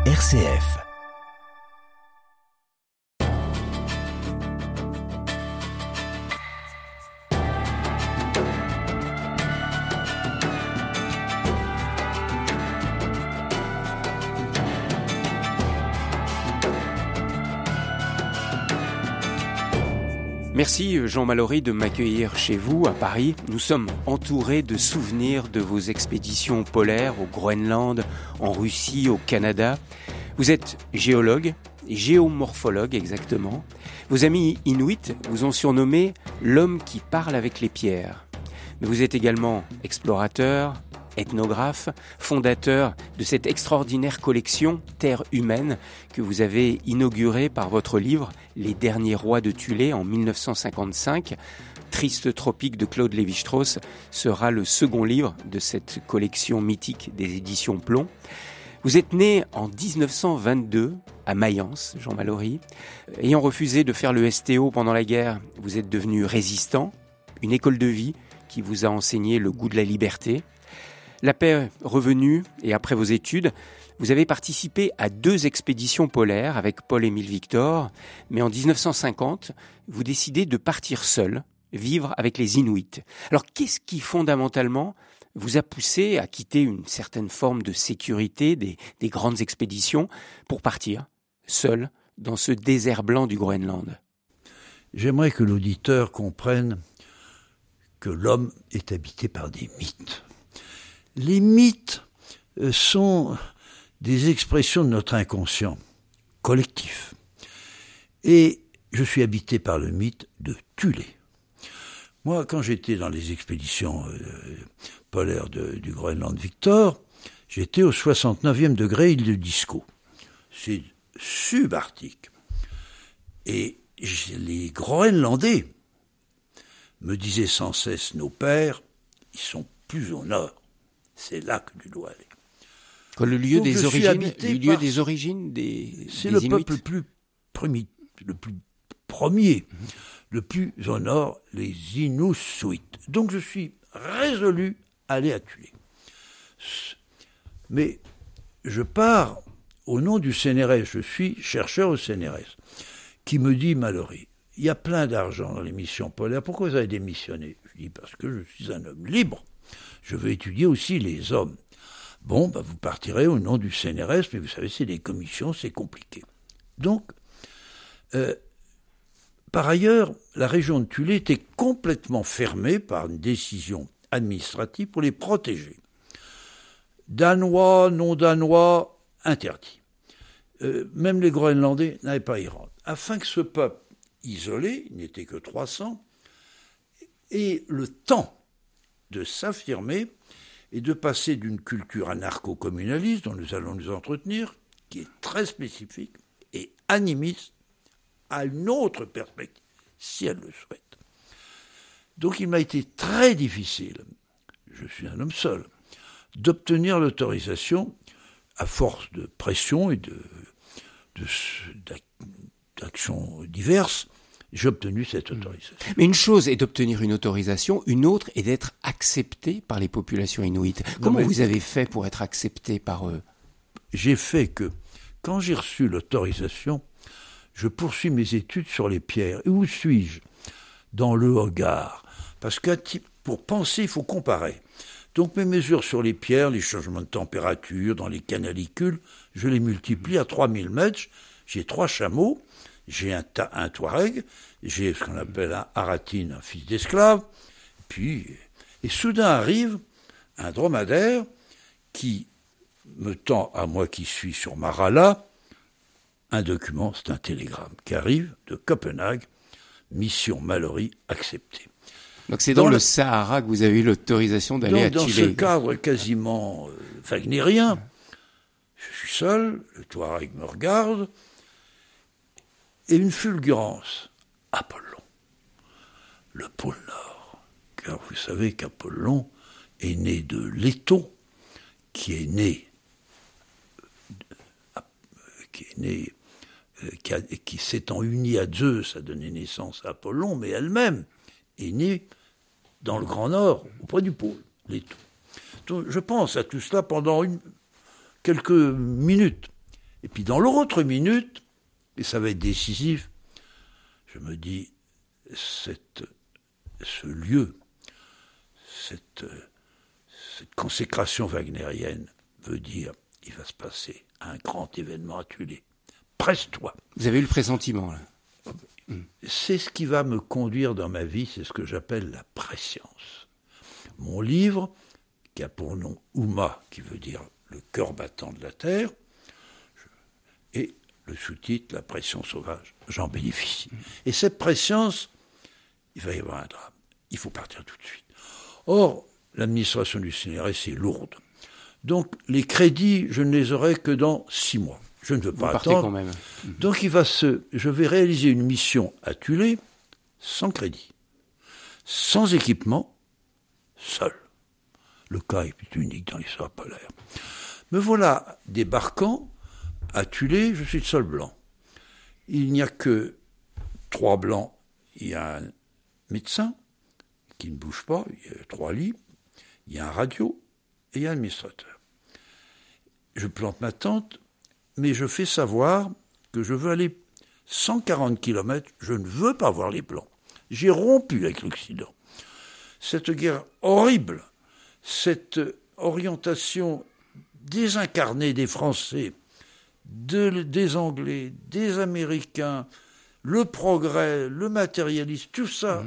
RCF. Merci Jean Mallory de m'accueillir chez vous à Paris. Nous sommes entourés de souvenirs de vos expéditions polaires au Groenland, en Russie, au Canada. Vous êtes géologue, géomorphologue exactement. Vos amis inuits vous ont surnommé l'homme qui parle avec les pierres. Mais vous êtes également explorateur, ethnographe, fondateur de cette extraordinaire collection Terre humaine que vous avez inaugurée par votre livre Les derniers rois de Thulé en 1955. Triste tropique de Claude Lévi-Strauss sera le second livre de cette collection mythique des éditions Plomb. Vous êtes né en 1922 à Mayence, Jean Mallory. Ayant refusé de faire le STO pendant la guerre, vous êtes devenu résistant, une école de vie qui vous a enseigné le goût de la liberté. La paix revenue et après vos études, vous avez participé à 2 expéditions polaires avec Paul-Émile Victor, mais en 1950, vous décidez de partir seul, vivre avec les Inuits. Alors qu'est-ce qui fondamentalement vous a poussé à quitter une certaine forme de sécurité des grandes expéditions pour partir seul dans ce désert blanc du Groenland ? J'aimerais que l'auditeur comprenne que l'homme est habité par des mythes. Les mythes sont des expressions de notre inconscient collectif. Et je suis habité par le mythe de Thulé. Moi, quand j'étais dans les expéditions polaires du Groenland Victor, j'étais au 69e degré île de Disko. C'est subarctique. Et les Groenlandais me disaient sans cesse, nos pères, ils sont plus au nord. C'est là que tu dois aller. Le lieu des origines, c'est le peuple le plus premier, le plus au nord, les Inuits. Donc je suis résolu à aller à Thulé. Mais je pars au nom du CNRS, je suis chercheur au CNRS, qui me dit, Mallory, il y a plein d'argent dans les missions polaires, pourquoi vous avez démissionné ? Je dis, parce que je suis un homme libre. Je veux étudier aussi les hommes. Bon, vous partirez au nom du CNRS, mais vous savez, c'est des commissions, c'est compliqué. Donc, par ailleurs, la région de Thulé était complètement fermée par une décision administrative pour les protéger. Danois, non-danois, interdit. Même les Groenlandais n'avaient pas à y rendre. Afin que ce peuple isolé, il n'était que 300, ait le temps de s'affirmer et de passer d'une culture anarcho-communaliste, dont nous allons nous entretenir, qui est très spécifique, et animiste, à une autre perspective, si elle le souhaite. Donc il m'a été très difficile, je suis un homme seul, d'obtenir l'autorisation, à force de pression et d'actions diverses, j'ai obtenu cette autorisation. Mais une chose est d'obtenir une autorisation, une autre est d'être accepté par les populations inuites. Comment vous avez fait pour être accepté par eux ? J'ai fait que, quand j'ai reçu l'autorisation, je poursuis mes études sur les pierres. Et où suis-je ? Dans le regard. Parce que pour penser, il faut comparer. Donc mes mesures sur les pierres, les changements de température, dans les canalicules, je les multiplie à 3000 mètres. J'ai 3 chameaux. J'ai un Touareg, j'ai ce qu'on appelle un Haratine, un fils d'esclave, et soudain arrive un dromadaire qui me tend, à moi qui suis sur Marala, un document, c'est un télégramme, qui arrive de Copenhague, mission Mallory acceptée. Donc c'est dans le Sahara que vous avez eu l'autorisation d'aller à Thulé. Dans ce cadre quasiment wagnérien, je suis seul, le Touareg me regarde, et une fulgurance. Apollon, le pôle Nord. Car vous savez qu'Apollon est né de Leto, qui s'étant unie à Zeus, a donné naissance à Apollon, mais elle-même est née dans le Grand Nord, auprès du pôle, Leto. Donc, je pense à tout cela pendant quelques minutes. Et puis dans l'autre minute, et ça va être décisif, je me dis, ce lieu, cette consécration wagnérienne veut dire il va se passer un grand événement à Tulé. Presse-toi. Vous avez eu le pressentiment, là. C'est ce qui va me conduire dans ma vie, c'est ce que j'appelle la prescience. Mon livre, qui a pour nom Ouma, qui veut dire le cœur battant de la terre, et le sous-titre La pression sauvage, j'en bénéficie. Et cette prescience, il va y avoir un drame. Il faut partir tout de suite. Or, l'administration du CNRS est lourde. Donc, les crédits, je ne les aurai que dans 6 mois. Je ne veux pas attendre. Quand même. Donc, je vais réaliser une mission à Tulé, sans crédit, sans équipement, seul. Le cas est unique dans l'histoire polaire. Me voilà débarquant à Tulé, je suis le seul blanc. Il n'y a que 3 blancs. Il y a un médecin qui ne bouge pas, il y a 3 lits, il y a un radio et il y a un administrateur. Je plante ma tente, mais je fais savoir que je veux aller 140 km, je ne veux pas voir les Blancs. J'ai rompu avec l'Occident. Cette guerre horrible, cette orientation désincarnée des Français, des Anglais, des Américains, le progrès, le matérialisme, tout ça,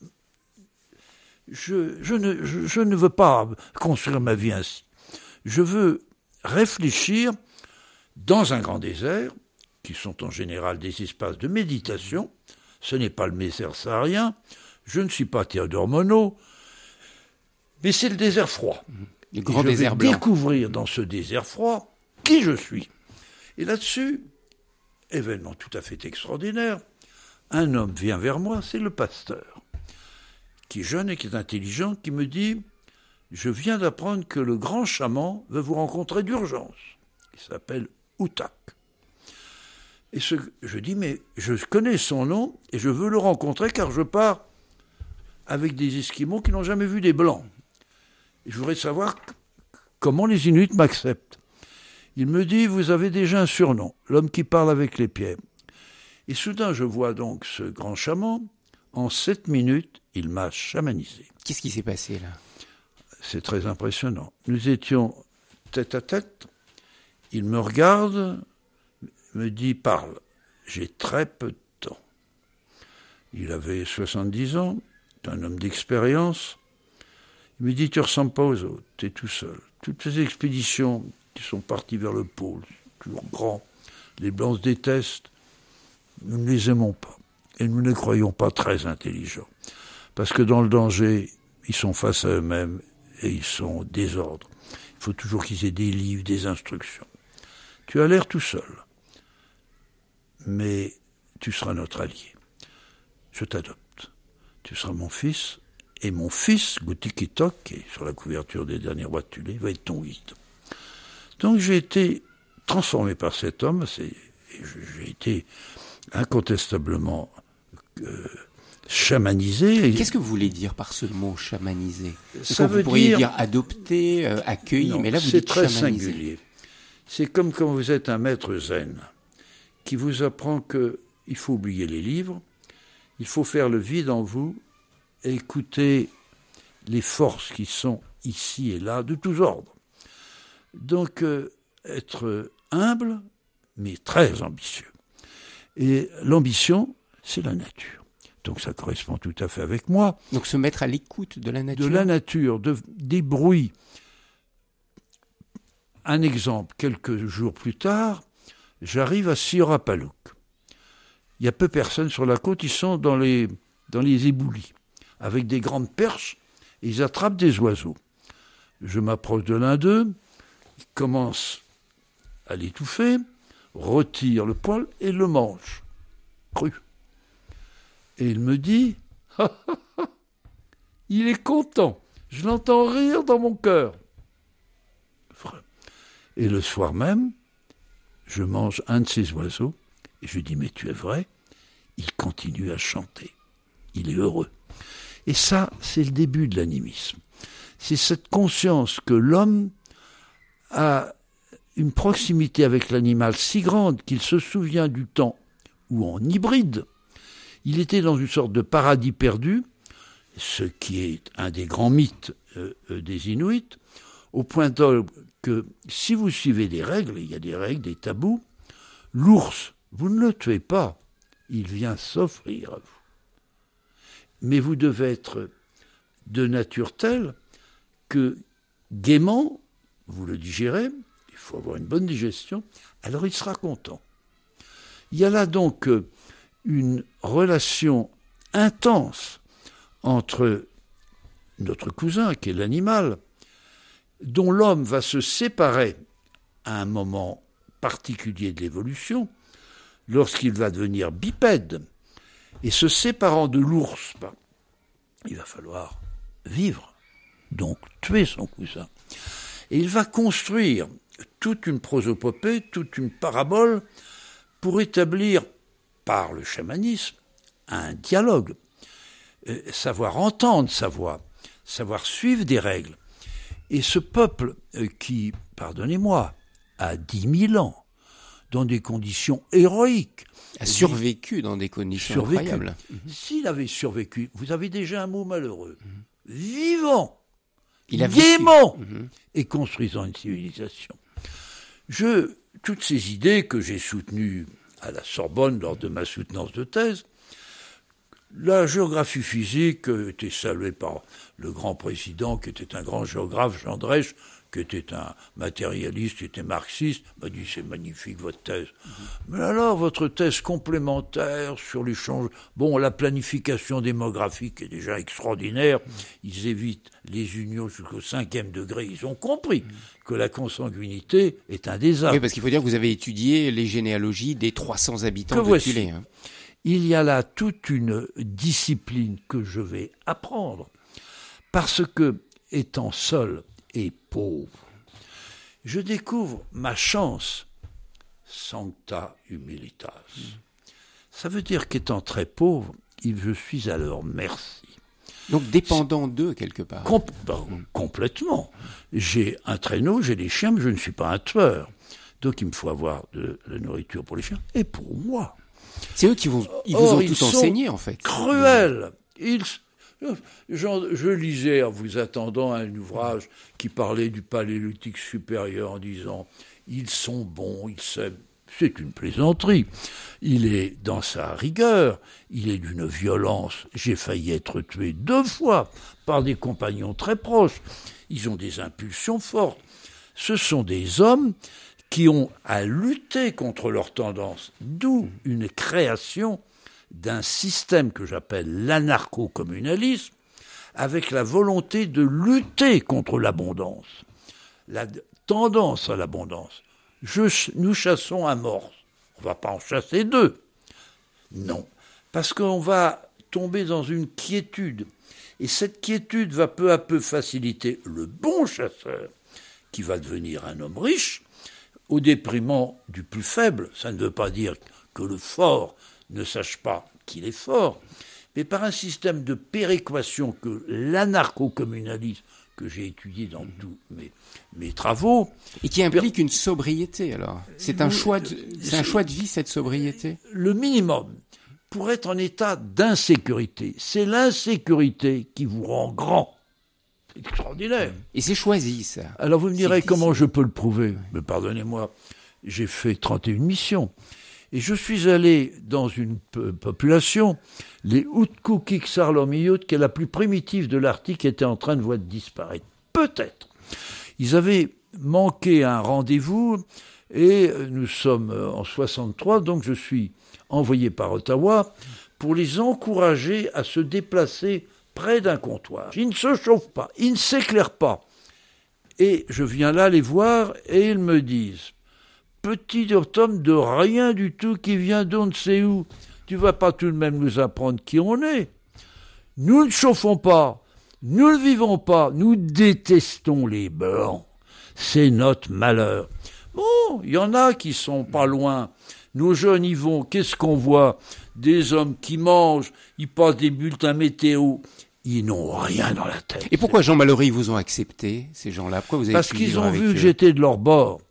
je ne veux pas construire ma vie ainsi. Je veux réfléchir dans un grand désert, qui sont en général des espaces de méditation. Ce n'est pas le désert saharien, je ne suis pas Théodore Monod, mais c'est le désert froid. Le grand désert blanc. Je vais découvrir dans ce désert froid qui je suis. Et là-dessus, événement tout à fait extraordinaire, un homme vient vers moi, c'est le pasteur, qui est jeune et qui est intelligent, qui me dit « Je viens d'apprendre que le grand chaman veut vous rencontrer d'urgence. » Il s'appelle Outak. Et je dis « Mais je connais son nom et je veux le rencontrer car je pars avec des Esquimaux qui n'ont jamais vu des Blancs. Et je voudrais savoir comment les Inuits m'acceptent. » Il me dit « Vous avez déjà un surnom, l'homme qui parle avec les pieds. » Et soudain, je vois donc ce grand chaman. En 7 minutes, il m'a chamanisé. Qu'est-ce qui s'est passé là ? C'est très impressionnant. Nous étions tête à tête. Il me regarde, me dit « Parle ». J'ai très peu de temps. Il avait 70 ans, un homme d'expérience. Il me dit « Tu ne ressembles pas aux autres, tu es tout seul. Toutes ces expéditions qui sont parties vers le pôle, toujours grands, les Blancs se détestent. Nous ne les aimons pas. Et nous ne les croyons pas très intelligents. Parce que dans le danger, ils sont face à eux-mêmes et ils sont au désordre. Il faut toujours qu'ils aient des livres, des instructions. Tu as l'air tout seul. Mais tu seras notre allié. Je t'adopte. Tu seras mon fils. Et mon fils, Gutikitok, qui est sur la couverture des derniers rois de Tulé, va être ton guide. Donc j'ai été transformé par cet homme. J'ai été incontestablement chamanisé. Qu'est-ce que vous voulez dire par ce mot chamanisé ? Ça veut vous pourriez dire adopté, accueilli, non, mais là vous c'est dites très chamanisé. Singulier. C'est comme quand vous êtes un maître zen qui vous apprend qu'il faut oublier les livres, il faut faire le vide en vous et écouter les forces qui sont ici et là, de tous ordres. Donc, être humble, mais très ambitieux. Et l'ambition, c'est la nature. Donc ça correspond tout à fait avec moi. Donc se mettre à l'écoute de la nature. De la nature, des bruits. Un exemple, quelques jours plus tard, j'arrive à Siorapaluk. Il y a peu de personnes sur la côte, ils sont dans les éboulis, avec des grandes perches, et ils attrapent des oiseaux. Je m'approche de l'un d'eux, il commence à l'étouffer, retire le poil et le mange, cru. Et il me dit, il est content, je l'entends rire dans mon cœur. Et le soir même, je mange un de ces oiseaux, et je dis, mais tu es vrai, il continue à chanter, il est heureux. Et ça, c'est le début de l'animisme. C'est cette conscience que l'homme a une proximité avec l'animal si grande qu'il se souvient du temps où, en hybride, il était dans une sorte de paradis perdu, ce qui est un des grands mythes des Inuits, au point tel que si vous suivez des règles, il y a des règles, des tabous, l'ours, vous ne le tuez pas, il vient s'offrir à vous. Mais vous devez être de nature telle que gaiement, vous le digérez, il faut avoir une bonne digestion, alors il sera content. Il y a là donc une relation intense entre notre cousin, qui est l'animal, dont l'homme va se séparer à un moment particulier de l'évolution, lorsqu'il va devenir bipède, et se séparant de l'ours, il va falloir vivre, donc tuer son cousin. Et il va construire toute une prosopopée, toute une parabole, pour établir, par le chamanisme, un dialogue, savoir entendre sa voix, savoir suivre des règles. Et ce peuple qui, pardonnez-moi, a 10 000 ans, dans des conditions héroïques, a survécu dans des conditions incroyables. S'il avait survécu, vous avez déjà un mot malheureux, vivant, il a gaiement, et construisant une civilisation. Toutes ces idées que j'ai soutenues à la Sorbonne lors de ma soutenance de thèse, la géographie physique était saluée par le grand président, qui était un grand géographe, Jean Drèche, qui était un matérialiste, qui était marxiste, m'a dit c'est magnifique votre thèse. Mais alors votre thèse complémentaire sur l'échange, la planification démographique est déjà extraordinaire, ils évitent les unions jusqu'au 5e degré, ils ont compris que la consanguinité est un désastre. Oui, parce qu'il faut dire que vous avez étudié les généalogies des 300 habitants de Tulé. Il y a là toute une discipline que je vais apprendre, parce que, étant seul et pauvre, je découvre ma chance, sancta humilitas. Ça veut dire qu'étant très pauvre, je suis à leur merci. Donc dépendant d'eux quelque part. Complètement. J'ai un traîneau, j'ai des chiens, mais je ne suis pas un tueur. Donc il me faut avoir de la nourriture pour les chiens et pour moi. C'est eux qui vous ont tout enseigné en fait. Cruels. Je lisais en vous attendant un ouvrage qui parlait du paléolithique supérieur en disant « ils sont bons, ils s'aiment ». C'est une plaisanterie. Il est dans sa rigueur, il est d'une violence. J'ai failli être tué 2 fois par des compagnons très proches. Ils ont des impulsions fortes. Ce sont des hommes qui ont à lutter contre leurs tendances, d'où une création d'un système que j'appelle l'anarcho-communalisme, avec la volonté de lutter contre l'abondance, la tendance à l'abondance. Nous chassons à mort. On ne va pas en chasser 2. Non, parce qu'on va tomber dans une quiétude. Et cette quiétude va peu à peu faciliter le bon chasseur, qui va devenir un homme riche, au déprimant du plus faible. Ça ne veut pas dire que le fort ne sache pas qu'il est fort, mais par un système de péréquation que l'anarcho-communalisme, que j'ai étudié dans tous mes travaux. Et qui implique une sobriété, alors. C'est un choix de vie, cette sobriété. Le minimum, pour être en état d'insécurité. C'est l'insécurité qui vous rend grand. C'est extraordinaire. Et c'est choisi, ça. Alors vous me direz comment je peux le prouver. Mais pardonnez-moi, j'ai fait 31 missions. Et je suis allé dans une population, les Utkukiksarlomiyut, qui est la plus primitive de l'Arctique, qui était en train de disparaître. Peut-être. Ils avaient manqué un rendez-vous, et nous sommes en 63, donc je suis envoyé par Ottawa pour les encourager à se déplacer près d'un comptoir. Ils ne se chauffent pas, ils ne s'éclairent pas. Et je viens là les voir, et ils me disent « Petit homme de rien du tout qui vient d'on ne sait où, tu vas pas tout de même nous apprendre qui on est. Nous ne chauffons pas, nous ne vivons pas, nous détestons les Blancs. C'est notre malheur. » Bon, il y en a qui sont pas loin. Nos jeunes y vont, qu'est-ce qu'on voit? Des hommes qui mangent, ils passent des bulletins météo. Ils n'ont rien dans la tête. Et pourquoi Jean Mallory vous ont accepté, ces gens-là? Pourquoi vous avez Parce qu'ils ont vu que j'étais de leur bord.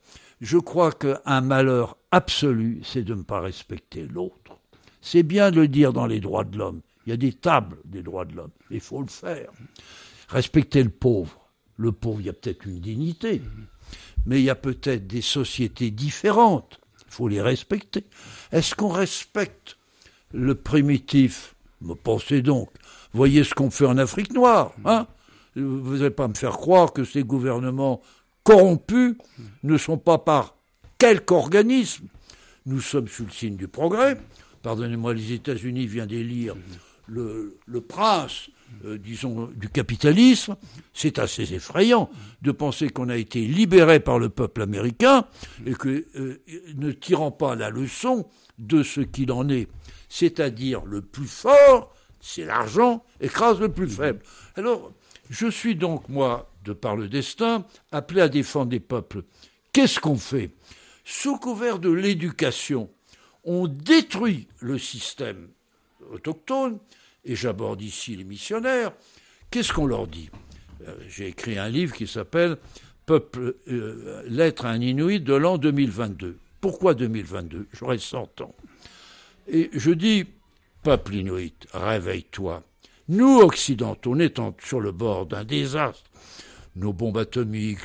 Je crois qu'un malheur absolu, c'est de ne pas respecter l'autre. C'est bien de le dire dans les droits de l'homme. Il y a des tables des droits de l'homme. Il faut le faire. Respecter le pauvre. Le pauvre, il y a peut-être une dignité. Mais il y a peut-être des sociétés différentes. Il faut les respecter. Est-ce qu'on respecte le primitif? Pensez donc. Voyez ce qu'on fait en Afrique noire. Hein? Vous n'allez pas me faire croire que ces gouvernements corrompus ne sont pas par quelque organisme. Nous sommes sous le signe du progrès. Pardonnez-moi, les États-Unis viennent d'élire le prince, disons, du capitalisme. C'est assez effrayant de penser qu'on a été libéré par le peuple américain et que, ne tirant pas la leçon de ce qu'il en est, c'est-à-dire le plus fort, c'est l'argent, écrase le plus faible. Alors, je suis donc, moi, de par le destin, appelé à défendre les peuples. Qu'est-ce qu'on fait? Sous couvert de l'éducation, on détruit le système autochtone, et j'aborde ici les missionnaires. Qu'est-ce qu'on leur dit? J'ai écrit un livre qui s'appelle Lettre à un Inuit de l'an 2022. Pourquoi 2022? J'aurai 100 ans. Et je dis, peuple Inuit, réveille-toi. Nous, Occidentaux, on est sur le bord d'un désastre. Nos bombes atomiques,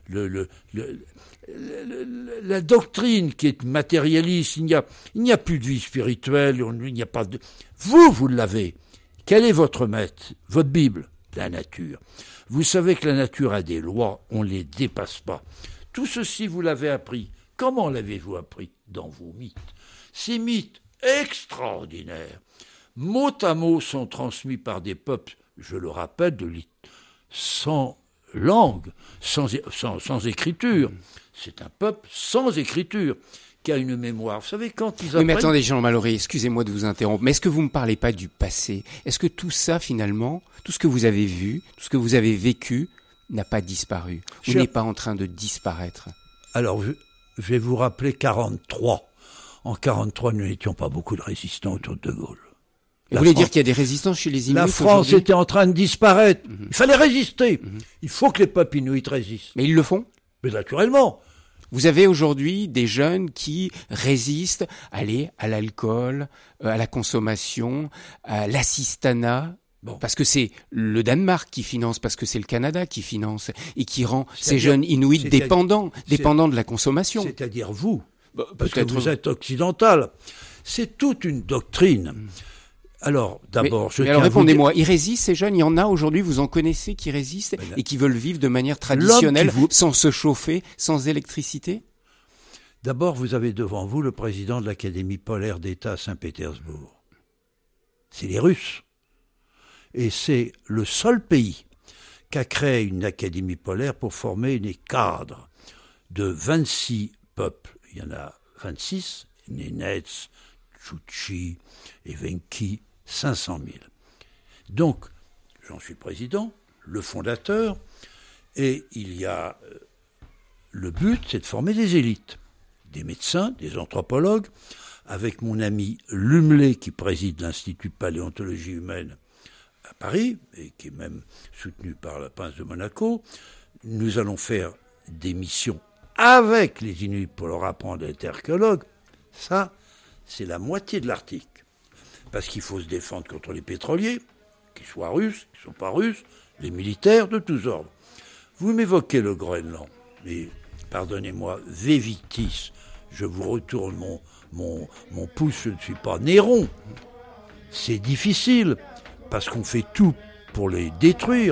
la doctrine qui est matérialiste, il n'y a plus de vie spirituelle, il n'y a pas de... Vous l'avez. Quel est votre maître? Votre Bible? La nature. Vous savez que la nature a des lois, on ne les dépasse pas. Tout ceci, vous l'avez appris. Comment l'avez-vous appris? Dans vos mythes. Ces mythes extraordinaires, mot à mot, sont transmis par des peuples, je le rappelle, sans langue, sans écriture. C'est un peuple sans écriture, qui a une mémoire. Vous savez, quand ils apprennent... Oui, mais attendez, Jean Mallory, excusez-moi de vous interrompre, mais est-ce que vous ne me parlez pas du passé? Est-ce que tout ça, finalement, tout ce que vous avez vu, tout ce que vous avez vécu, n'a pas disparu? Ou n'est pas en train de disparaître? Alors, je vais vous rappeler 43. En 43, nous n'étions pas beaucoup de résistants autour de Gaulle. Vous voulez dire qu'il y a des résistants chez les Inuits? La France était en train de disparaître. Il fallait résister. Il faut que les peuples Inuits résistent. Mais ils le font? Mais naturellement. Vous avez aujourd'hui des jeunes qui résistent à l'alcool, à la consommation, à l'assistanat. Bon. Parce que c'est le Danemark qui finance, parce que c'est le Canada qui finance et qui rend ces jeunes Inuits dépendants de la consommation. C'est-à-dire vous, parce que vous êtes occidental. C'est toute une doctrine. Alors, d'abord, alors répondez-moi, ils résistent ces jeunes? Il y en a aujourd'hui, vous en connaissez qui résistent et qui veulent vivre de manière traditionnelle, sans se chauffer, sans électricité? D'abord, vous avez devant vous le président de l'Académie polaire d'État à Saint-Pétersbourg. C'est les Russes. Et c'est le seul pays qui a créé une académie polaire pour former des cadres de 26 peuples. Il y en a 26, Nenets, Tchouktchi, Evenki, 500 000. Donc, j'en suis président, le fondateur, et il y a... le but, c'est de former des élites, des médecins, des anthropologues, avec mon ami Lumley, qui préside l'Institut de paléontologie humaine à Paris, et qui est même soutenu par le prince de Monaco. Nous allons faire des missions avec les Inuits pour leur apprendre à être archéologues. Ça, c'est la moitié de l'article. Parce qu'il faut se défendre contre les pétroliers, qu'ils soient russes, qu'ils ne sont pas russes, les militaires de tous ordres. Vous m'évoquez le Groenland, mais pardonnez-moi, Vévitis, je vous retourne mon pouce, je ne suis pas Néron. C'est difficile, parce qu'on fait tout pour les détruire.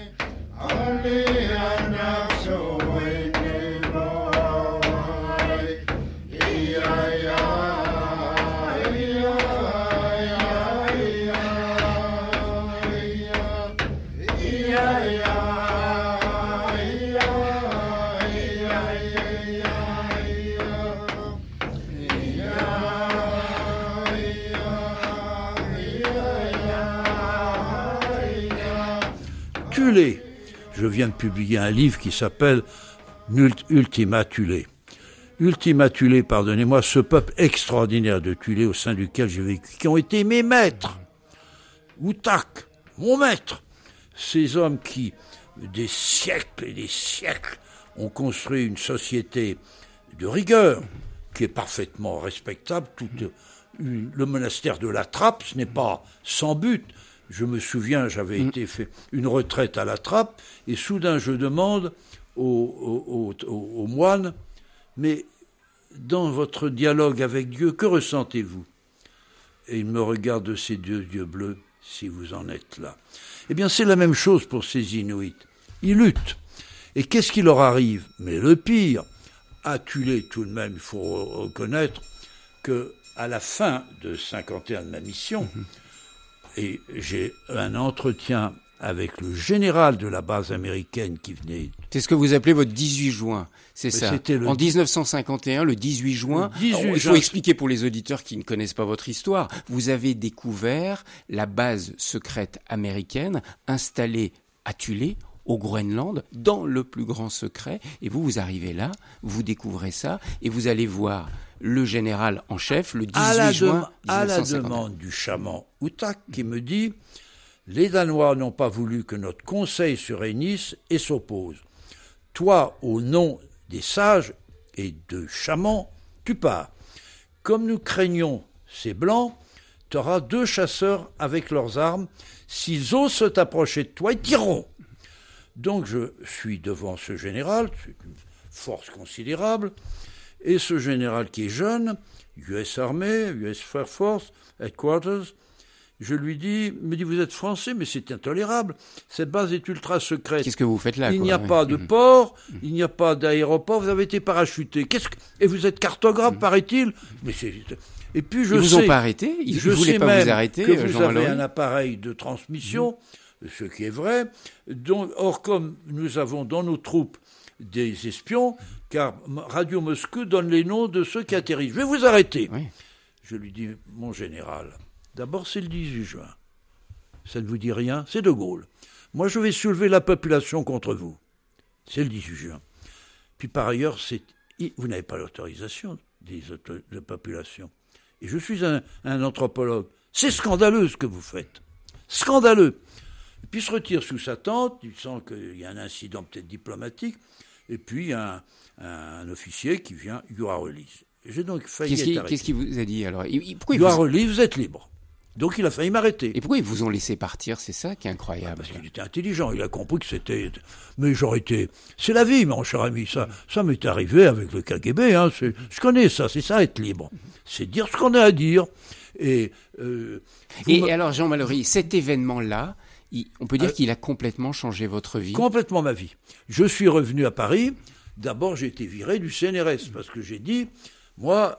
Thulé. Je viens de publier un livre qui s'appelle Ultima Thulé. Ultima Thulé, pardonnez-moi, ce peuple extraordinaire de Thulé au sein duquel j'ai vécu, qui ont été mes maîtres. Utak, mon maître. Ces hommes qui, des siècles et des siècles, ont construit une société de rigueur, qui est parfaitement respectable. Le monastère de la Trappe, ce n'est pas sans but. Je me souviens, j'avais été fait une retraite à la Trappe, et soudain je demande au moine, mais dans votre dialogue avec Dieu, que ressentez-vous? Et il me regarde de ses deux yeux bleus, si vous en êtes là. Eh bien, c'est la même chose pour ces Inuits. Ils luttent. Et qu'est-ce qui leur arrive? Mais le pire, Atulé tout de même, il faut reconnaître que à la fin de 51 de ma mission, et j'ai un entretien avec le général de la base américaine qui venait... C'est ce que vous appelez votre 18 juin, c'est ça. En 1951, le 18 juin, il faut expliquer pour les auditeurs qui ne connaissent pas votre histoire, vous avez découvert la base secrète américaine installée à Thulé, au Groenland, dans le plus grand secret, et vous arrivez là, vous découvrez ça, et vous allez voir le général en chef le 18 juin 1951. À la demande du chaman Utak qui me dit « Les Danois n'ont pas voulu que notre conseil se réunisse et s'oppose. Toi, au nom des sages et de chamans, tu pars. Comme nous craignons ces blancs, tu auras 2 chasseurs avec leurs armes. S'ils osent t'approcher de toi, ils tireront. » Donc je suis devant ce général, c'est une force considérable, et ce général qui est jeune, US Army, US Air Force, Headquarters, je lui dis, me dit, vous êtes français, mais c'est intolérable, cette base est ultra secrète. Qu'est-ce que vous faites là? Il n'y a pas de port, il n'y a pas d'aéroport, vous avez été parachuté. Et vous êtes cartographe, paraît-il? Mais et puis Ils vous ont pas arrêté? Ils ne voulaient pas vous arrêter, que vous avez un appareil de transmission, ce qui est vrai. Or, comme nous avons dans nos troupes des espions, car Radio Moscou donne les noms de ceux qui atterrissent. Je vais vous arrêter. Oui. Je lui dis, mon général, d'abord c'est le 18 juin. Ça ne vous dit rien? C'est De Gaulle. Moi je vais soulever la population contre vous. C'est le 18 juin. Puis par ailleurs, vous n'avez pas l'autorisation de population. Et je suis un anthropologue. C'est scandaleux ce que vous faites. Scandaleux. Et puis il se retire sous sa tente, il sent qu'il y a un incident peut-être diplomatique, et puis il y a un officier qui vient, you are released. J'ai donc failli être arrêté. Qu'est-ce qu'il vous a dit alors? You are released, vous êtes libre. Donc il a failli m'arrêter. Et pourquoi ils vous ont laissé partir? C'est ça qui est incroyable. Parce qu'il était intelligent, il a compris que c'était... Mais j'aurais été... C'est la vie, mon cher ami, ça m'est arrivé avec le KGB, hein. Je connais ça, c'est ça être libre. C'est dire ce qu'on a à dire. Et alors Jean Mallory, cet événement-là, on peut dire qu'il a complètement changé votre vie? Complètement ma vie. Je suis revenu à Paris. D'abord, j'ai été viré du CNRS parce que j'ai dit, moi,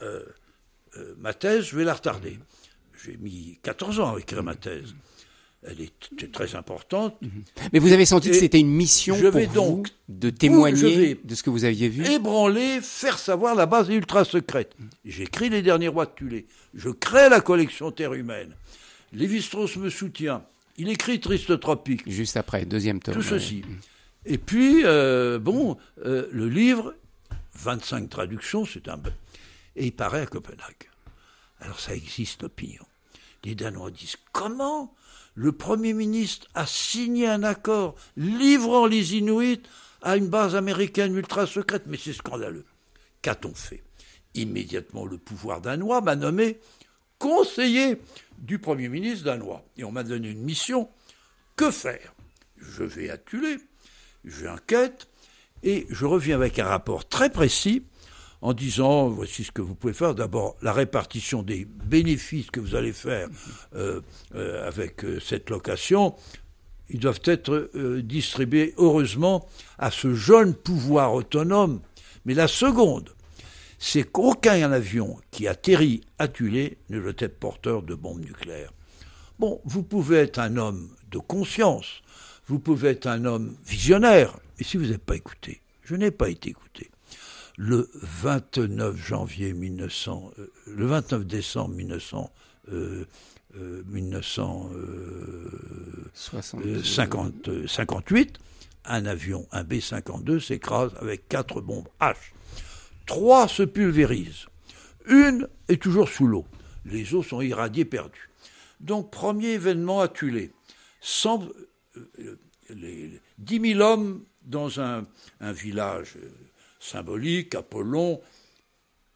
ma thèse, je vais la retarder. J'ai mis 14 ans à écrire ma thèse. Elle est très importante. Mais vous avez senti que c'était une mission pour vous de témoigner de ce que vous aviez vu? Ébranler, faire savoir la base ultra secrète. J'écris Les Derniers Rois de Thulé. Je crée la collection Terre Humaine. Lévi-Strauss me soutient. Il écrit Triste Tropique. Juste après, 2e tome. Tout ceci. Et puis, le livre, 25 traductions, et il paraît à Copenhague. Alors ça existe, l'opinion. Les Danois disent, comment le Premier ministre a signé un accord livrant les Inuits à une base américaine ultra secrète? Mais c'est scandaleux. Qu'a-t-on fait? Immédiatement, le pouvoir danois m'a nommé conseiller du Premier ministre danois. Et on m'a donné une mission. Que faire? Je vais à Thulé, j'enquête, et je reviens avec un rapport très précis en disant, voici ce que vous pouvez faire. D'abord, la répartition des bénéfices que vous allez faire avec cette location, ils doivent être distribués, heureusement, à ce jeune pouvoir autonome. Mais la seconde, c'est qu'aucun avion qui atterrit à Thulé ne doit être porteur de bombes nucléaires. Bon, vous pouvez être un homme de conscience, vous pouvez être un homme visionnaire, mais si vous n'avez pas écouté, je n'ai pas été écouté. Le 29 décembre 1958, un avion, un B-52, s'écrase avec 4 bombes H. 3 se pulvérisent. Une est toujours sous l'eau. Les eaux sont irradiées, perdues. Donc, premier événement à Thulé. 10 000 hommes dans un village symbolique, Apollon,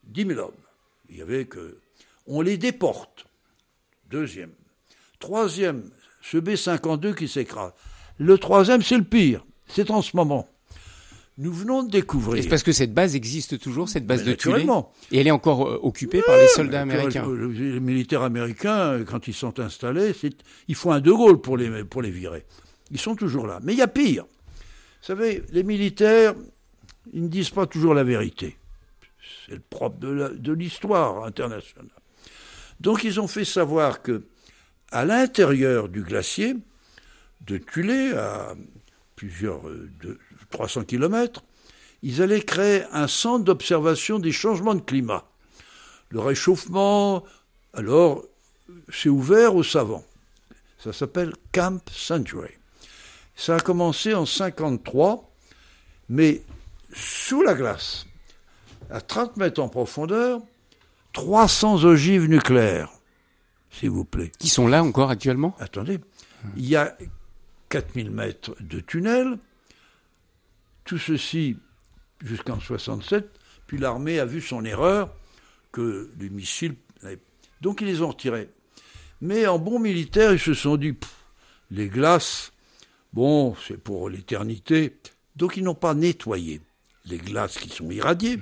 10 000 hommes. Il y avait que... On les déporte. Deuxième. Troisième, ce B-52 qui s'écrase. Le troisième, c'est le pire. C'est en ce moment. Nous venons de découvrir... C'est parce que cette base existe toujours, cette base de Thulé. Naturellement. Et elle est encore occupée par les soldats américains. Les militaires américains, quand ils sont installés, il faut un De Gaulle pour les virer. Ils sont toujours là. Mais il y a pire. Vous savez, les militaires, ils ne disent pas toujours la vérité. C'est le propre de l'histoire internationale. Donc ils ont fait savoir que à l'intérieur du glacier de Thulé, à plusieurs 300 km, ils allaient créer un centre d'observation des changements de climat. Le réchauffement, alors, c'est ouvert aux savants. Ça s'appelle Camp Century. Ça a commencé en 1953, mais sous la glace, à 30 mètres en profondeur, 300 ogives nucléaires, s'il vous plaît. Qui sont là encore actuellement ? Attendez, il y a 4000 mètres de tunnels, tout ceci jusqu'en 67, puis l'armée a vu son erreur, que les missiles... Donc ils les ont retirés. Mais en bon militaire, ils se sont dit, les glaces, bon, c'est pour l'éternité. Donc ils n'ont pas nettoyé les glaces qui sont irradiées.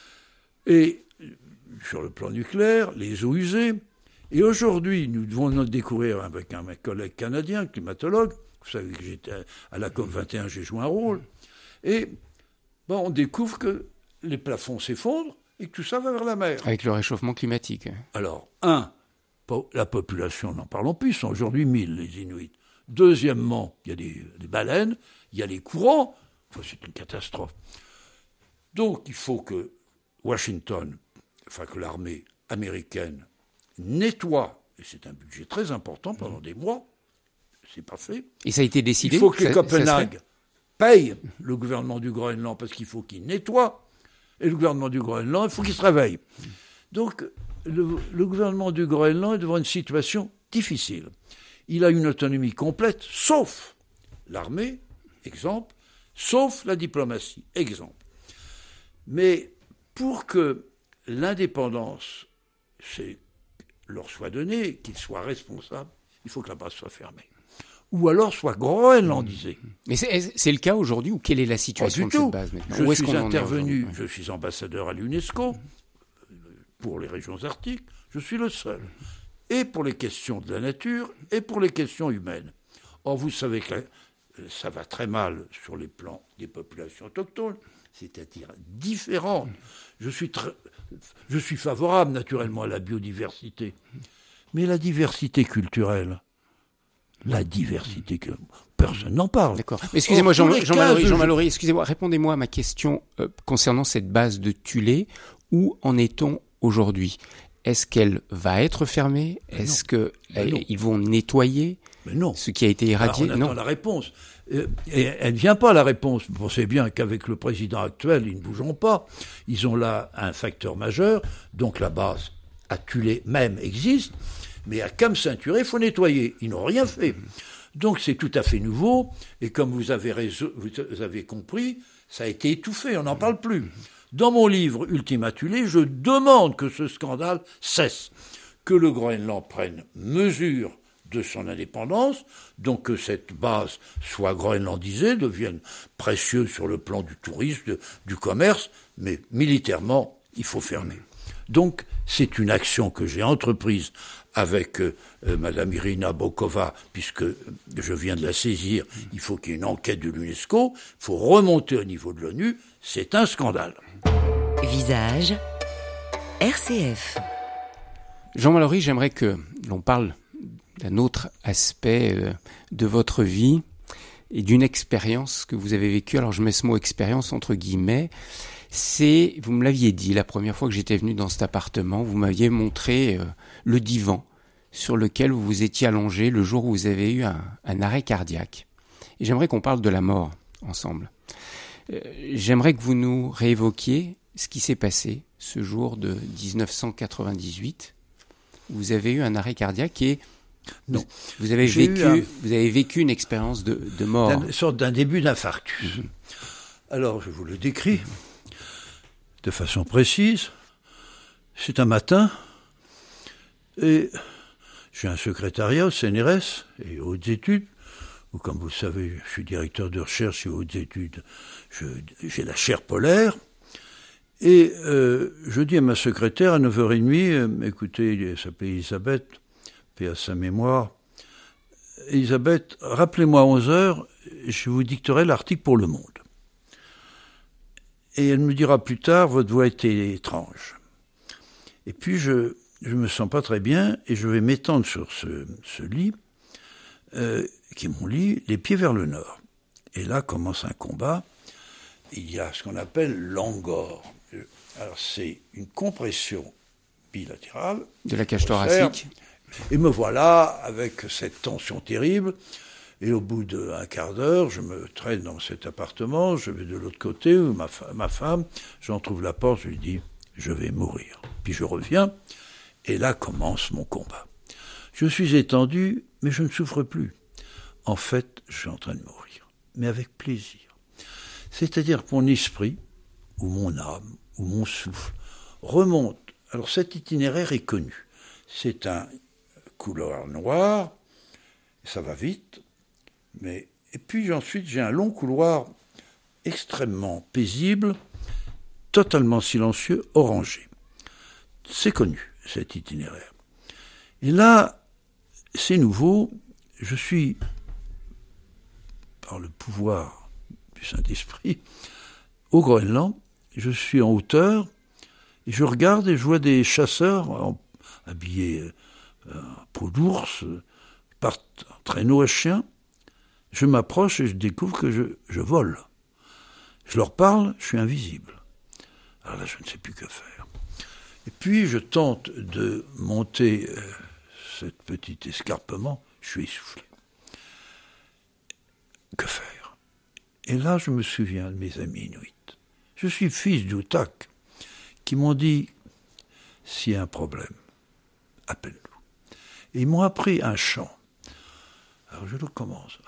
Et sur le plan nucléaire, les eaux usées. Et aujourd'hui, nous devons nous découvrir avec un collègue canadien, climatologue. Vous savez que j'étais à la COP21, j'ai joué un rôle. Et bon, on découvre que les plafonds s'effondrent et que tout ça va vers la mer. Avec le réchauffement climatique. Alors, la population, n'en parlons plus, sont aujourd'hui 1000, les Inuits. Deuxièmement, il y a des baleines, il y a les courants. Enfin, c'est une catastrophe. Donc, il faut que Washington, que l'armée américaine nettoie, et c'est un budget très important pendant des mois, c'est pas fait. Et ça a été décidé. Il faut que Copenhague paye le gouvernement du Groenland parce qu'il faut qu'il nettoie, et le gouvernement du Groenland, il faut qu'il se réveille. Donc, le gouvernement du Groenland est devant une situation difficile. Il a une autonomie complète, sauf l'armée, exemple, sauf la diplomatie, exemple. Mais pour que l'indépendance leur soit donnée, qu'ils soient responsables, il faut que la base soit fermée. Ou alors soit groenlandisée. Mais c'est le cas aujourd'hui, ou quelle est la situation de cette base maintenant ? Je suis intervenu, je suis ambassadeur à l'UNESCO pour les régions arctiques, je suis le seul. Et pour les questions de la nature, et pour les questions humaines. Or, vous savez que ça va très mal sur les plans des populations autochtones, c'est-à-dire différentes. Je suis favorable naturellement à la biodiversité, mais la diversité culturelle, personne n'en parle. D'accord. Excusez-moi, Jean Mallory, excusez-moi, répondez-moi à ma question concernant cette base de Thulé. Où en est-on aujourd'hui ? Est-ce qu'elle va être fermée ? Est-ce qu'ils vont nettoyer ce qui a été irradié ? On attend la réponse. Et elle ne vient pas, la réponse. Vous pensez bien qu'avec le président actuel, ils ne bougeront pas. Ils ont là un facteur majeur. Donc la base à Thulé même existe. Mais à Camp Century, il faut nettoyer. Ils n'ont rien fait. Donc c'est tout à fait nouveau. Et comme vous avez compris, ça a été étouffé. On n'en parle plus. Dans mon livre Ultima Thulé, je demande que ce scandale cesse. Que le Groenland prenne mesure de son indépendance, donc que cette base soit groenlandisée, devienne précieuse sur le plan du tourisme, du commerce, mais militairement, il faut fermer. Donc, c'est une action que j'ai entreprise avec Madame Irina Bokova, puisque je viens de la saisir, il faut qu'il y ait une enquête de l'UNESCO, il faut remonter au niveau de l'ONU, c'est un scandale. Visage RCF. Jean Mallory, j'aimerais que l'on parle d'un autre aspect de votre vie et d'une expérience que vous avez vécue. Alors je mets ce mot expérience entre guillemets. Vous me l'aviez dit la première fois que j'étais venu dans cet appartement, vous m'aviez montré le divan sur lequel vous vous étiez allongé le jour où vous avez eu un arrêt cardiaque. Et j'aimerais qu'on parle de la mort ensemble. J'aimerais que vous nous réévoquiez ce qui s'est passé ce jour de 1998. Vous avez eu un arrêt cardiaque et non. Vous avez vécu une expérience de mort. Une sorte d'un début d'infarctus. Alors, je vous le décris de façon précise. C'est un matin, et j'ai un secrétariat au CNRS et aux hautes études, où, comme vous le savez, je suis directeur de recherche et aux hautes études, j'ai la chaire polaire. Et je dis à ma secrétaire à 9h30, écoutez, elle s'appelait Elisabeth, paix à sa mémoire, Elisabeth, rappelez-moi à 11h, je vous dicterai l'article pour Le Monde. Et elle me dira plus tard, votre voix était étrange. Et puis je me sens pas très bien et je vais m'étendre sur ce lit, qui est mon lit, les pieds vers le nord. Et là commence un combat. Il y a ce qu'on appelle l'angor. Alors c'est une compression bilatérale. De la cage thoracique. Et me voilà avec cette tension terrible. Et au bout d'un quart d'heure, je me traîne dans cet appartement, je vais de l'autre côté, où ma femme, j'en trouve la porte, je lui dis, je vais mourir. Puis je reviens, et là commence mon combat. Je suis étendu, mais je ne souffre plus. En fait, je suis en train de mourir, mais avec plaisir. C'est-à-dire que mon esprit, ou mon âme, ou mon souffle, remonte. Alors cet itinéraire est connu. C'est un couloir noir, ça va vite, et puis ensuite j'ai un long couloir extrêmement paisible, totalement silencieux, orangé. C'est connu, cet itinéraire. Et là, c'est nouveau, je suis, par le pouvoir du Saint-Esprit, au Groenland, je suis en hauteur, et je regarde et je vois des chasseurs habillés en peau d'ours, partent en traîneau à chien. Je m'approche et je découvre que je vole. Je leur parle, je suis invisible. Alors là, je ne sais plus que faire. Et puis, je tente de monter ce petit escarpement, je suis essoufflé. Que faire? Et là, je me souviens de mes amis inuits. Je suis fils d'Utak, qui m'ont dit, s'il y a un problème, appelle-nous. Et ils m'ont appris un chant. Alors je le commence.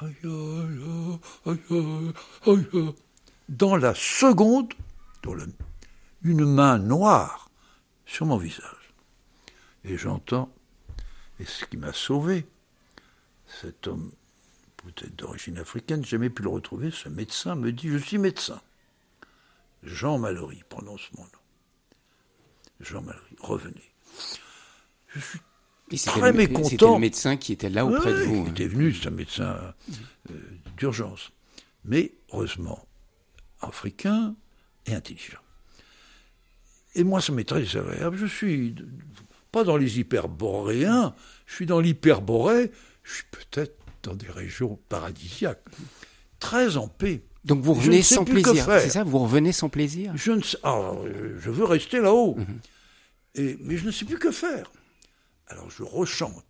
Dans la seconde, une main noire sur mon visage. Et j'entends, et ce qui m'a sauvé, cet homme, peut-être d'origine africaine, j'ai jamais pu le retrouver, ce médecin me dit, je suis médecin. Jean Mallory, prononce mon nom. Jean Mallory, revenez. Je suis très mécontent. C'était le médecin qui était là auprès de vous. Il était venu, c'est un médecin d'urgence. Mais, heureusement, africain et intelligent. Et moi, ça m'est très désagréable. Je suis pas dans les hyperboréens, je suis dans l'hyperborée, je suis peut-être dans des régions paradisiaques. Très en paix. Donc vous revenez sans plaisir, c'est ça? Vous revenez sans plaisir? Je veux rester là-haut. Mais je ne sais plus que faire. Alors je rechante.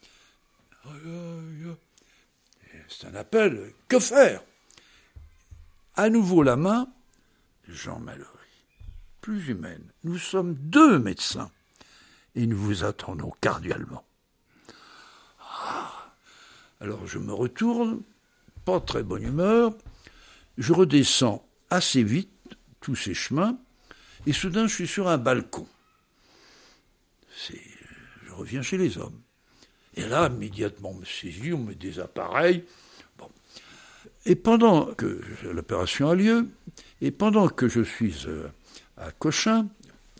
C'est un appel. Que faire? À nouveau la main, Jean Mallory. Plus humaine. Nous sommes 2 médecins et nous vous attendons cordialement. Alors je me retourne, pas de très bonne humeur. Je redescends assez vite tous ces chemins et soudain je suis sur un balcon. Je reviens chez les hommes. Et là, immédiatement, on me saisit, on me met des appareils. Bon. Et pendant que l'opération a lieu, et pendant que je suis à Cochin,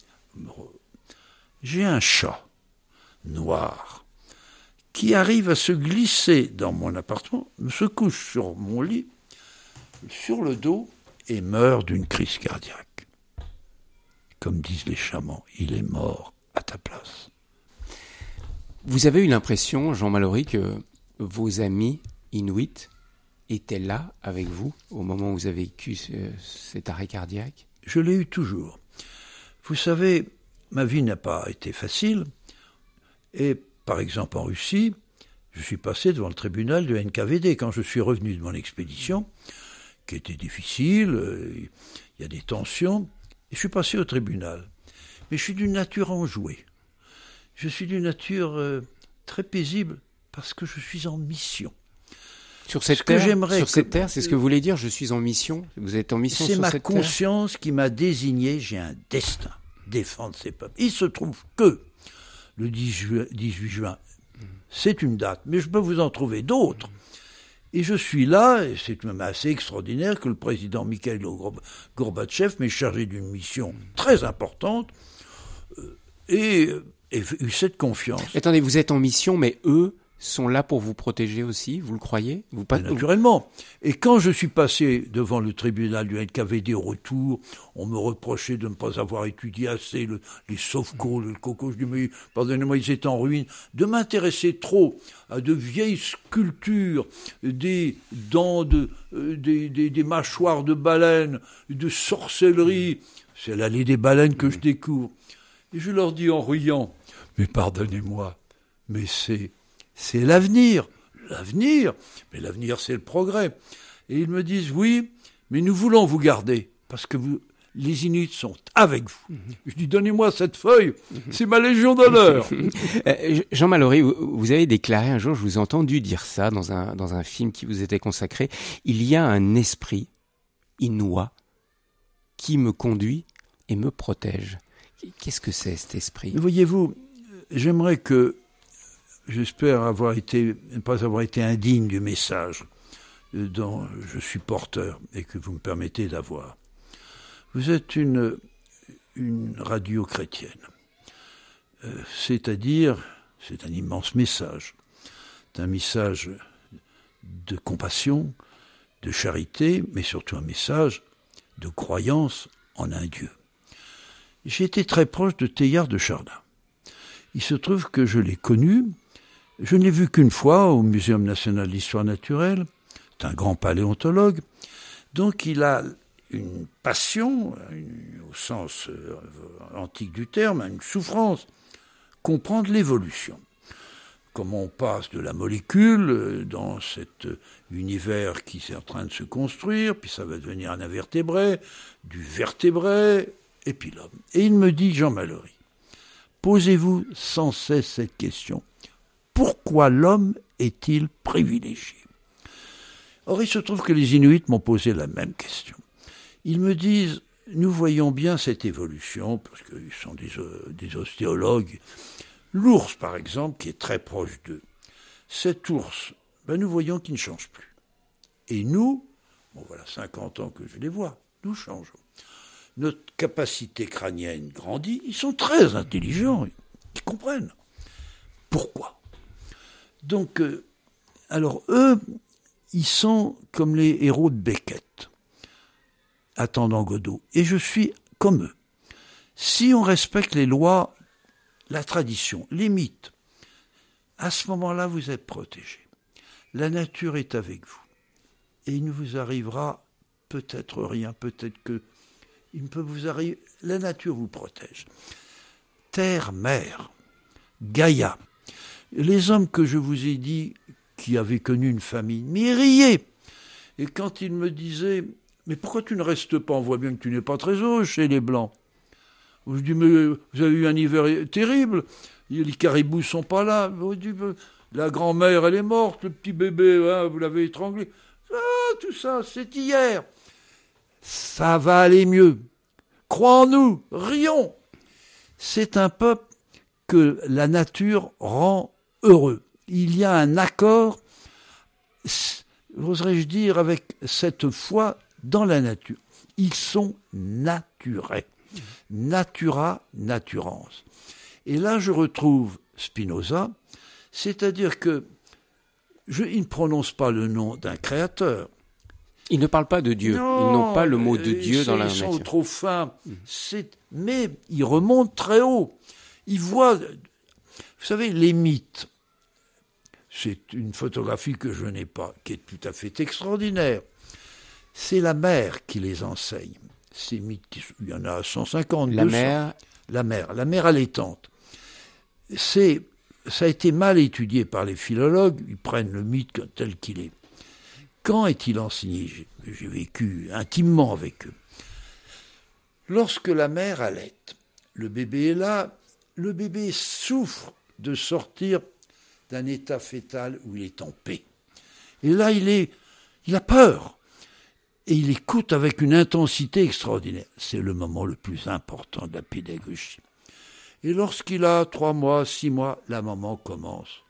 j'ai un chat noir qui arrive à se glisser dans mon appartement, se couche sur mon lit, sur le dos, et meurt d'une crise cardiaque. Comme disent les chamans, il est mort à ta place. Vous avez eu l'impression, Jean Mallory, que vos amis inuits étaient là avec vous au moment où vous avez vécu cet arrêt cardiaque? Je l'ai eu toujours. Vous savez, ma vie n'a pas été facile. Et par exemple en Russie, je suis passé devant le tribunal de NKVD quand je suis revenu de mon expédition, qui était difficile, il y a des tensions, et je suis passé au tribunal. Mais je suis d'une nature enjouée. Je suis d'une nature très paisible parce que je suis en mission. Sur cette terre, c'est ce que vous voulez dire, je suis en mission? Vous êtes en mission sur cette terre? C'est ma conscience qui m'a désigné, j'ai un destin. défendre ses peuples. Il se trouve que le 18 juin, c'est une date, mais je peux vous en trouver d'autres. Et je suis là, et c'est même assez extraordinaire que le président Mikhaïl Gorbatchev m'ait chargé d'une mission très importante et eu cette confiance. Attendez, vous êtes en mission, mais eux sont là pour vous protéger aussi, vous le croyez? Naturellement. Et quand je suis passé devant le tribunal du NKVD au retour, on me reprochait de ne pas avoir étudié assez les Sovko, le Coco. Je dis, mais pardonnez-moi, ils étaient en ruine. De m'intéresser trop à de vieilles sculptures, des dents, des mâchoires de baleines, de sorcellerie. C'est l'allée des baleines que je découvre. Et je leur dis en riant, mais pardonnez-moi, mais c'est l'avenir. L'avenir, mais l'avenir, c'est le progrès. Et ils me disent, oui, mais nous voulons vous garder, parce que les Inuits sont avec vous. Je dis, donnez-moi cette feuille, c'est ma légion d'honneur. Jean Mallory, vous avez déclaré un jour, je vous ai entendu dire ça dans un film qui vous était consacré, il y a un esprit inouï qui me conduit et me protège. Qu'est-ce que c'est, cet esprit? Voyez-vous, j'espère ne pas avoir été indigne du message dont je suis porteur et que vous me permettez d'avoir. Vous êtes une radio chrétienne. C'est-à-dire, c'est un immense message. C'est un message de compassion, de charité, mais surtout un message de croyance en un Dieu. J'ai été très proche de Teilhard de Chardin. Il se trouve que je l'ai connu. Je ne l'ai vu qu'une fois au Muséum national d'histoire naturelle. C'est un grand paléontologue. Donc il a une passion, au sens antique du terme, une souffrance, comprendre l'évolution. Comment on passe de la molécule dans cet univers qui est en train de se construire, puis ça va devenir un invertébré, du vertébré, et puis l'homme. Et il me dit, Jean Mallory, posez-vous sans cesse cette question. Pourquoi l'homme est-il privilégié? Or, il se trouve que les Inuits m'ont posé la même question. Ils me disent, nous voyons bien cette évolution, parce qu'ils sont des ostéologues. L'ours, par exemple, qui est très proche d'eux, cet ours, nous voyons qu'il ne change plus. Et nous, voilà 50 ans que je les vois, nous changeons. Notre capacité crânienne grandit, ils sont très intelligents, ils comprennent. Pourquoi? Donc, alors eux, ils sont comme les héros de Beckett, attendant Godot. Et je suis comme eux. Si on respecte les lois, la tradition, les mythes, à ce moment-là, vous êtes protégés. La nature est avec vous. Et il ne vous arrivera peut-être rien, peut-être que il ne peut vous arriver. La nature vous protège. Terre, mer, Gaïa. Les hommes que je vous ai dit qui avaient connu une famine, mais ils riaient. Et quand ils me disaient, mais pourquoi tu ne restes pas? On voit bien que tu n'es pas très heureux chez les Blancs. Je dis, mais vous avez eu un hiver terrible, les caribous sont pas là. Je dis, la grand-mère, elle est morte, le petit bébé, vous l'avez étranglé. Ah, tout ça, c'est hier. Ça va aller mieux. Crois en nous, rions. C'est un peuple que la nature rend heureux. Il y a un accord, oserais-je dire, avec cette foi dans la nature. Ils sont naturels. Natura naturans. Et là, je retrouve Spinoza, c'est-à-dire que il ne prononce pas le nom d'un créateur. Ils ne parlent pas de Dieu. Non, ils n'ont pas le mot de Dieu dans la nature. Ils sont trop fins. Mais ils remontent très haut. Ils voient... Vous savez, les mythes, c'est une photographie que je n'ai pas, qui est tout à fait extraordinaire. C'est la mer qui les enseigne. Ces mythes, il y en a 150, la 200. La mer allaitante. Ça a été mal étudié par les philologues. Ils prennent le mythe tel qu'il est. Quand est-il enseigné? J'ai vécu intimement avec eux. Lorsque la mère allaite, le bébé est là, le bébé souffre de sortir d'un état fœtal où il est en paix. Et là, il a peur. Et il écoute avec une intensité extraordinaire. C'est le moment le plus important de la pédagogie. Et lorsqu'il a 3 mois, 6 mois, la maman commence.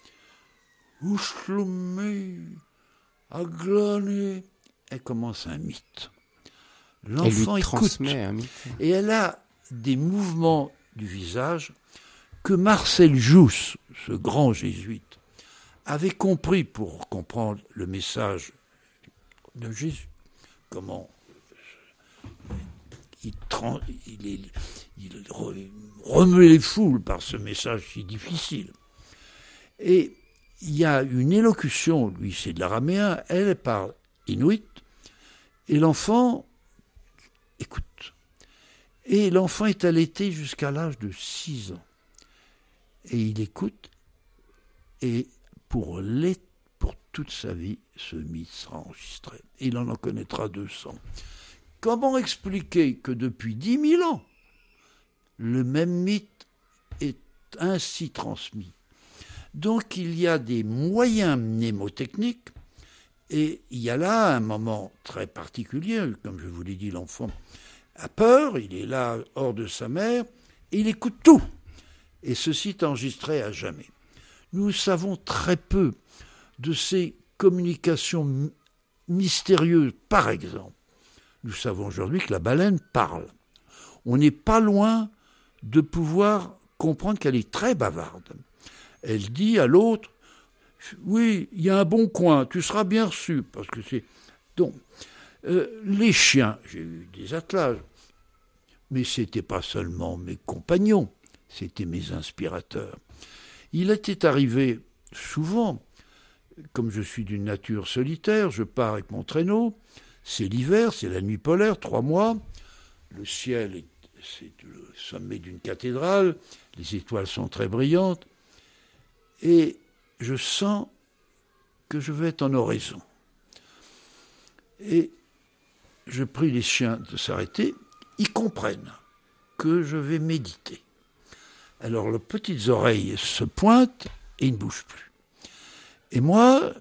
Elle commence un mythe. L'enfant elle lui écoute. transmet un mythe. Et elle a des mouvements du visage que Marcel Jousse, ce grand jésuite, avait compris pour comprendre le message de Jésus. Comment il remuait les foules par ce message si difficile. Et il y a une élocution, lui c'est de l'araméen, elle parle inuit, et l'enfant écoute. Et l'enfant est allaité jusqu'à l'âge de 6 ans. Et il écoute, et pour toute sa vie, ce mythe sera enregistré. Et il en connaîtra 200. Comment expliquer que depuis 10 000 ans, le même mythe est ainsi transmis? Donc il y a des moyens mnémotechniques, et il y a là un moment très particulier, comme je vous l'ai dit, l'enfant a peur, il est là hors de sa mère, et il écoute tout. Et ceci est enregistré à jamais. Nous savons très peu de ces communications mystérieuses. Par exemple, nous savons aujourd'hui que la baleine parle. On n'est pas loin de pouvoir comprendre qu'elle est très bavarde. Elle dit à l'autre, oui, il y a un bon coin, tu seras bien reçu, parce que c'est... Donc, les chiens, j'ai eu des attelages, mais ce n'était pas seulement mes compagnons, c'était mes inspirateurs. Il était arrivé souvent, comme je suis d'une nature solitaire, je pars avec mon traîneau, c'est l'hiver, c'est la nuit polaire, 3 mois, le ciel, c'est le sommet d'une cathédrale, les étoiles sont très brillantes, et je sens que je vais être en oraison. Et je prie les chiens de s'arrêter, ils comprennent que je vais méditer. Alors leurs petites oreilles se pointent et ils ne bougent plus. Et moi,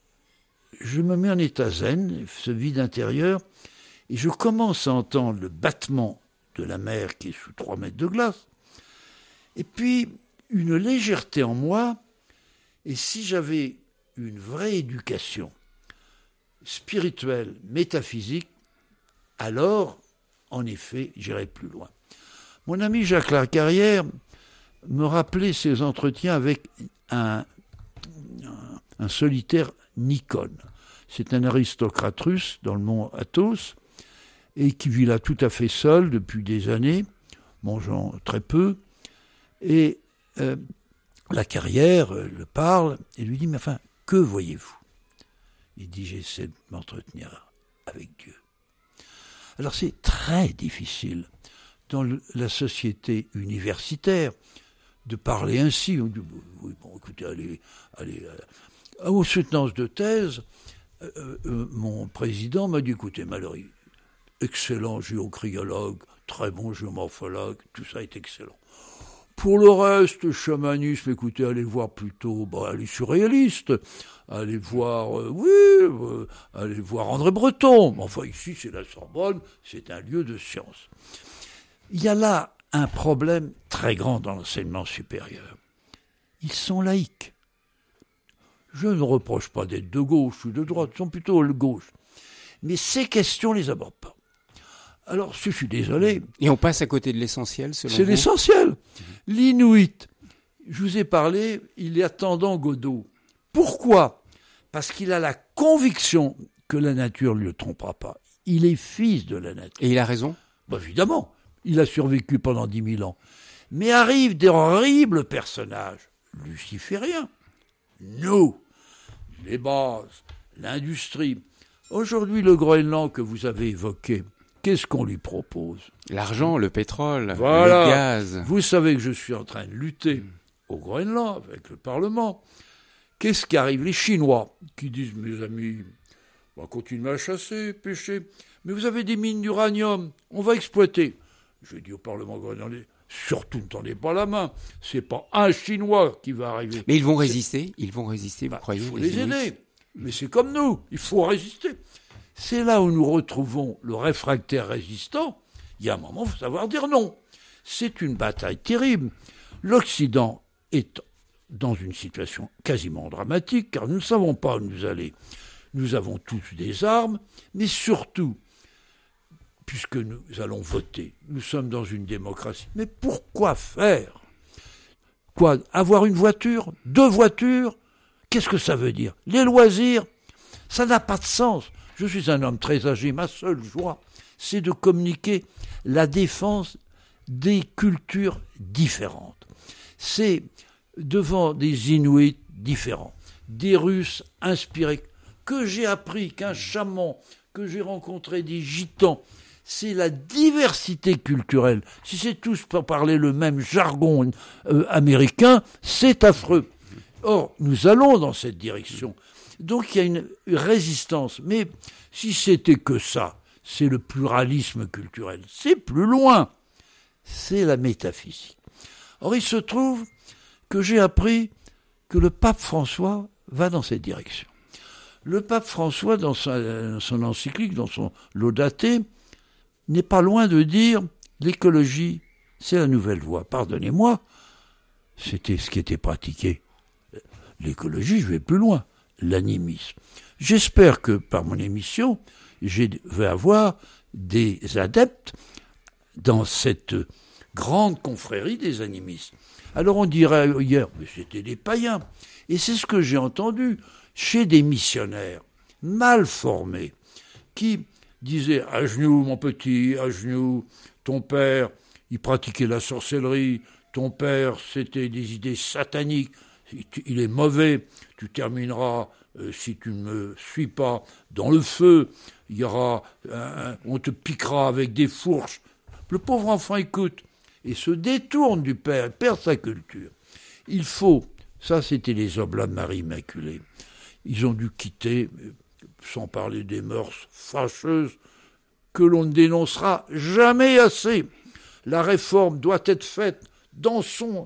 je me mets en état zen, ce vide intérieur, et je commence à entendre le battement de la mer qui est sous 3 mètres de glace, et puis une légèreté en moi. Et si j'avais une vraie éducation spirituelle, métaphysique, alors, en effet, j'irais plus loin. Mon ami Jacques Lacarrière me rappelait ses entretiens avec un solitaire Nikon. C'est un aristocrate russe dans le mont Athos et qui vit là tout à fait seul depuis des années, mangeant très peu. Et Lacarrière le parle et lui dit « Mais enfin, que voyez-vous » Il dit « J'essaie de m'entretenir avec Dieu ». Alors c'est très difficile dans la société universitaire de parler ainsi. On dit « Oui, bon, écoutez, allez. » Aux soutenances de thèse, mon président m'a dit « Écoutez, Mallory, excellent géocryologue, très bon géomorphologue, tout ça est excellent. Pour le reste, chamanisme, écoutez, allez voir plutôt, allez surréaliste, allez voir, allez voir André Breton. Enfin, ici, c'est la Sorbonne, c'est un lieu de science. » Il y a là un problème très grand dans l'enseignement supérieur. Ils sont laïcs. Je ne reproche pas d'être de gauche ou de droite, ils sont plutôt de gauche. Mais ces questions ne les abordent pas. Alors, je suis désolé. Et on passe à côté de l'essentiel, selon vous ? C'est l'essentiel. L'Inuit, je vous ai parlé, il est attendant Godot. Pourquoi ? Parce qu'il a la conviction que la nature ne le trompera pas. Il est fils de la nature. Et il a raison ? Évidemment, il a survécu pendant 10 000 ans. Mais arrivent des horribles personnages, lucifériens. Nous, les bases, l'industrie. Aujourd'hui, le Groenland que vous avez évoqué, qu'est-ce qu'on lui propose ? L'argent, le pétrole, voilà. Le gaz. Vous savez que je suis en train de lutter au Groenland avec le Parlement. Qu'est-ce qui arrive ? Les Chinois qui disent, mes amis, on va continuer à chasser, pêcher, mais vous avez des mines d'uranium, on va exploiter. Je dis au Parlement groenlandais, surtout ne tendez pas la main, c'est pas un Chinois qui va arriver. Mais ils vont résister, vous croyez ? Il faut les aider, mais c'est comme nous, il faut résister. c'est là où nous retrouvons le réfractaire résistant. Il y a un moment, il faut savoir dire non. C'est une bataille terrible. L'Occident est dans une situation quasiment dramatique, car nous ne savons pas où nous aller. Nous avons tous des armes, mais surtout, puisque nous allons voter, nous sommes dans une démocratie. Mais pourquoi faire ? Quoi ? Avoir une voiture ? 2 voitures ? Qu'est-ce que ça veut dire ? Les loisirs ? Ça n'a pas de sens. Je suis un homme très âgé, ma seule joie, c'est de communiquer la défense des cultures différentes. C'est devant des Inuits différents, des Russes inspirés, que j'ai appris, qu'un chaman, que j'ai rencontré des gitans. C'est la diversité culturelle. Si c'est tous pour parler le même jargon américain, c'est affreux. Or, nous allons dans cette direction. Donc il y a une résistance. Mais si c'était que ça, c'est le pluralisme culturel. C'est plus loin. C'est la métaphysique. Or, il se trouve que j'ai appris que le pape François va dans cette direction. Le pape François, dans son encyclique, dans son Laudate, n'est pas loin de dire l'écologie, c'est la nouvelle voie. Pardonnez-moi, c'était ce qui était pratiqué. L'écologie, je vais plus loin, l'animisme. J'espère que par mon émission, je vais avoir des adeptes dans cette grande confrérie des animistes. Alors on dirait hier, mais c'était des païens. Et c'est ce que j'ai entendu chez des missionnaires mal formés qui disaient « à genoux mon petit, à genoux, ton père, il pratiquait la sorcellerie, ton père c'était des idées sataniques, il est mauvais, tu termineras, si tu ne me suis pas, dans le feu, il y aura, on te piquera avec des fourches. » Le pauvre enfant écoute et se détourne du père, il perd sa culture. Il faut, ça c'était les Oblats de Marie Immaculée, ils ont dû quitter, sans parler des mœurs fâcheuses, que l'on ne dénoncera jamais assez. La réforme doit être faite dans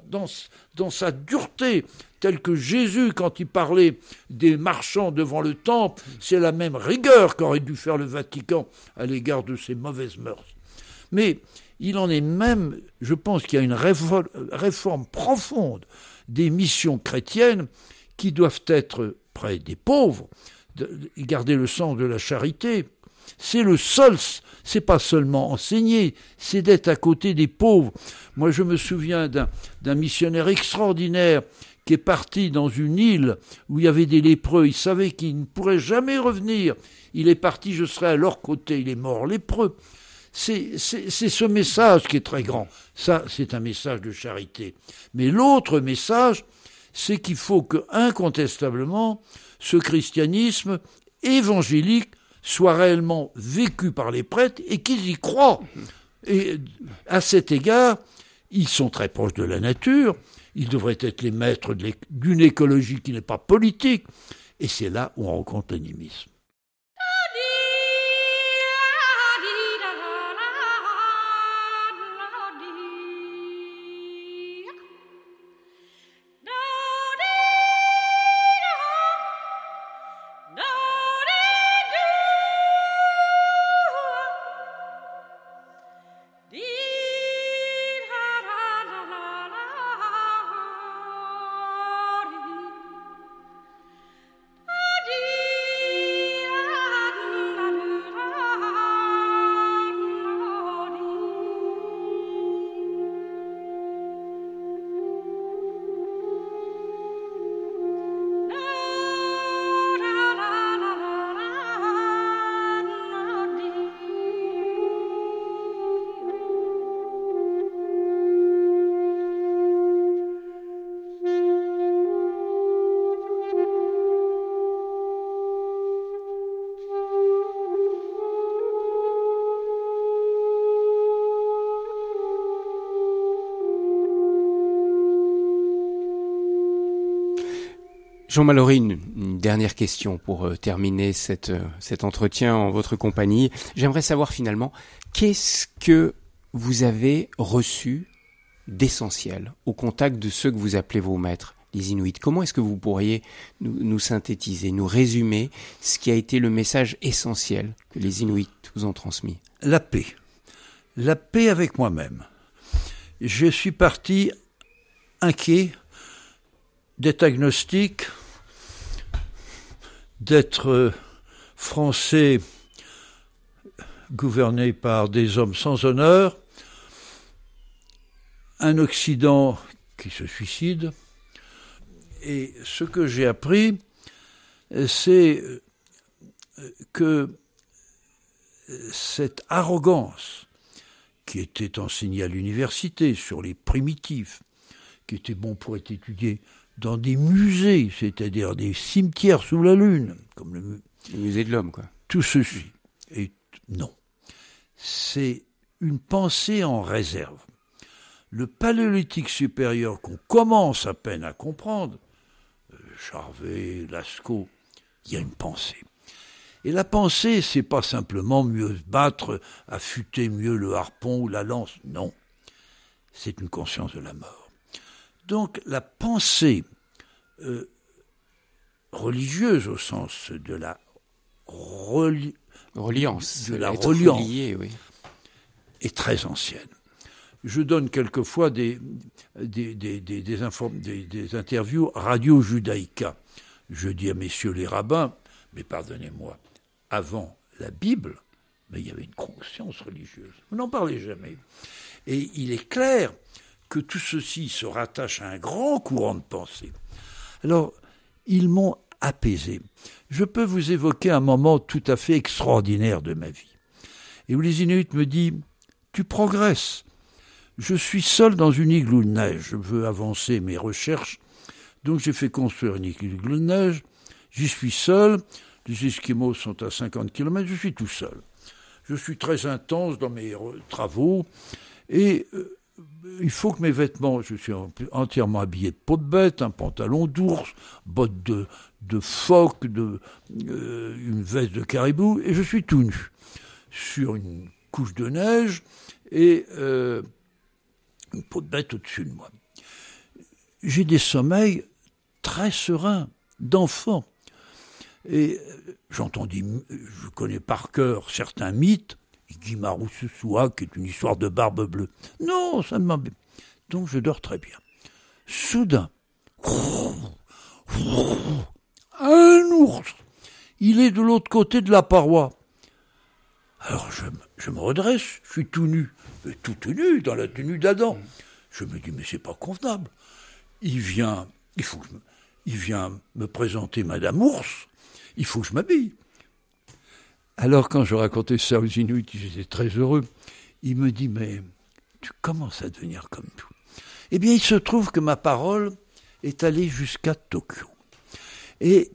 sa dureté, telle que Jésus, quand il parlait des marchands devant le temple, c'est la même rigueur qu'aurait dû faire le Vatican à l'égard de ces mauvaises mœurs. Mais il en est même, je pense qu'il y a une réforme profonde des missions chrétiennes qui doivent être près des pauvres, garder le sens de la charité. C'est le seul, c'est pas seulement enseigner, c'est d'être à côté des pauvres. Moi, je me souviens d'un missionnaire extraordinaire qui est parti dans une île où il y avait des lépreux. Il savait qu'il ne pourrait jamais revenir. Il est parti, je serai à leur côté. Il est mort lépreux. C'est ce message qui est très grand. Ça, c'est un message de charité. Mais l'autre message, c'est qu'il faut que, incontestablement, ce christianisme évangélique soit réellement vécu par les prêtres et qu'ils y croient. Et à cet égard, ils sont très proches de la nature, ils devraient être les maîtres d'une écologie qui n'est pas politique, et c'est là où on rencontre l'animisme. Jean Mallory, une dernière question pour terminer cet entretien en votre compagnie. J'aimerais savoir finalement, qu'est-ce que vous avez reçu d'essentiel au contact de ceux que vous appelez vos maîtres, les Inuits. Comment est-ce que vous pourriez nous synthétiser, nous résumer ce qui a été le message essentiel que les Inuits vous ont transmis? La paix. La paix avec moi-même. Je suis parti inquiet d'être agnostique, d'être français gouverné par des hommes sans honneur, un Occident qui se suicide. Et ce que j'ai appris, c'est que cette arrogance qui était enseignée à l'université sur les primitifs, qui était bon pour être étudié dans des musées, c'est-à-dire des cimetières sous la Lune, comme le musée de l'homme, quoi. Tout ceci. Et non. C'est une pensée en réserve. Le paléolithique supérieur qu'on commence à peine à comprendre, Charvet, Lascaux, il y a une pensée. Et la pensée, c'est pas simplement mieux se battre, affûter mieux le harpon ou la lance. Non. C'est une conscience de la mort. Donc la pensée religieuse au sens de la reliance, reliée, oui, est très ancienne. Je donne quelquefois des interviews Radio Judaïka. Je dis à messieurs les rabbins, mais pardonnez-moi, avant la Bible, mais il y avait une conscience religieuse. Vous n'en parlez jamais. Et il est clair que tout ceci se rattache à un grand courant de pensée. Alors, ils m'ont apaisé. Je peux vous évoquer un moment tout à fait extraordinaire de ma vie, et où les Inuits me disent « Tu progresses. Je suis seul dans une igloo de neige. Je veux avancer mes recherches. Donc j'ai fait construire une igloo de neige. J'y suis seul. Les Esquimaux sont à 50 km. Je suis tout seul. Je suis très intense dans mes travaux. Et il faut que mes vêtements... Je suis entièrement habillé de peau de bête, un pantalon d'ours, bottes de phoque, une veste de caribou. Et je suis tout nu sur une couche de neige et... une peau de bête au-dessus de moi. J'ai des sommeils très sereins, d'enfant. Et je connais par cœur certains mythes, Guimarou Susua, qui est une histoire de barbe bleue. Non, ça ne m'embête. Donc je dors très bien. Soudain, un ours, il est de l'autre côté de la paroi. Alors je me redresse, je suis tout nu, dans la tenue d'Adam. Je me dis, mais c'est pas convenable. Il vient me présenter Madame Ours, il faut que je m'habille. Alors quand je racontais ça aux Inuits, j'étais très heureux. Il me dit, mais tu commences à devenir comme tout. Eh bien, il se trouve que ma parole est allée jusqu'à Tokyo. Et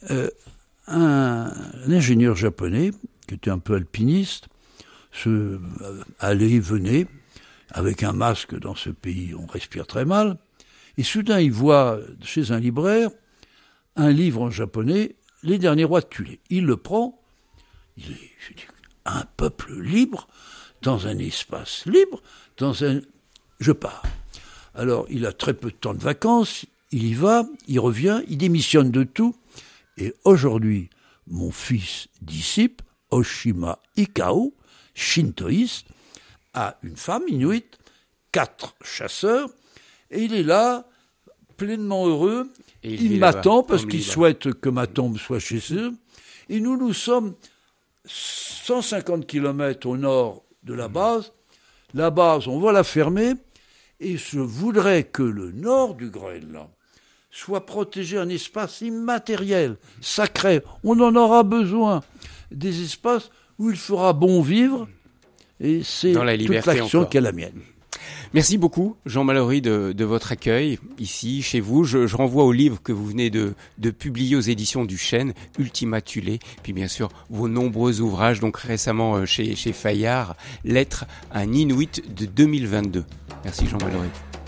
un ingénieur japonais, qui était un peu alpiniste, allait, venait, avec un masque dans ce pays, on respire très mal, et soudain il voit chez un libraire un livre en japonais, Les Derniers Rois de Tulé. Il le prend, je dis, un peuple libre, dans un espace libre, je pars. Alors il a très peu de temps de vacances, il y va, il revient, il démissionne de tout, et aujourd'hui, mon fils disciple, Oshima Ikao, shintoïste, a une femme inuite, 4 chasseurs, et il est là, pleinement heureux. Et il m'attend parce qu'il souhaite que ma tombe soit chez eux. Et nous sommes 150 km au nord de la base. La base, on va la fermer. Et je voudrais que le nord du Groenland soit protégé, un espace immatériel, sacré. On en aura besoin. Des espaces où il fera bon vivre. Et c'est toute l'action qui est la mienne. Merci beaucoup, Jean Mallory, de votre accueil ici, chez vous. Je renvoie au livre que vous venez de publier aux éditions du Chêne, Ultima Thule, puis bien sûr vos nombreux ouvrages, donc récemment chez Fayard, Lettre à un Inuit de 2022. Merci Jean Mallory.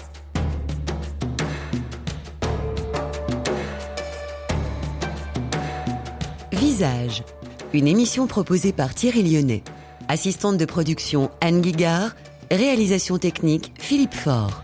Visage, une émission proposée par Thierry Lyonnais. Assistante de production Anne Guigard, réalisation technique Philippe Faure.